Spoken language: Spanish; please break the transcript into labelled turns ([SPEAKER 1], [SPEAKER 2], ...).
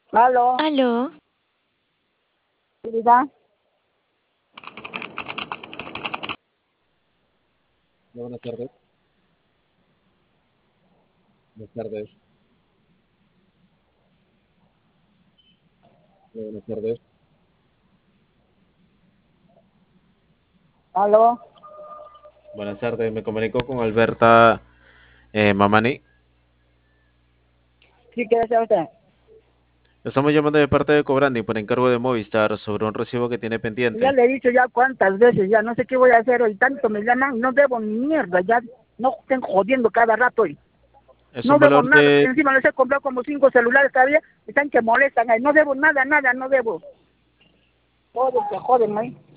[SPEAKER 1] Aló,
[SPEAKER 2] Aló,
[SPEAKER 1] querida.
[SPEAKER 3] Buenas tardes. Buenas tardes. Buenas tardes.
[SPEAKER 1] Aló,
[SPEAKER 3] Buenas tardes. Me comunico con Alberta Mamani.
[SPEAKER 1] sí, ¿qué desea usted?
[SPEAKER 3] Estamos llamando de parte de Cobrandi por encargo de Movistar sobre un recibo que tiene
[SPEAKER 1] Ya
[SPEAKER 3] pendiente.
[SPEAKER 1] le he dicho ya cuántas veces, ya no sé qué voy a hacer hoy. Tanto me llaman, no debo ni mierda, ya no estén jodiendo cada rato hoy.
[SPEAKER 3] Es
[SPEAKER 1] No
[SPEAKER 3] un
[SPEAKER 1] debo
[SPEAKER 3] valor
[SPEAKER 1] nada,
[SPEAKER 3] de...
[SPEAKER 1] encima les he comprado como 5 celulares todavía, están que molestan ahí. No debo nada, nada, no debo. Joder, se joden ahí.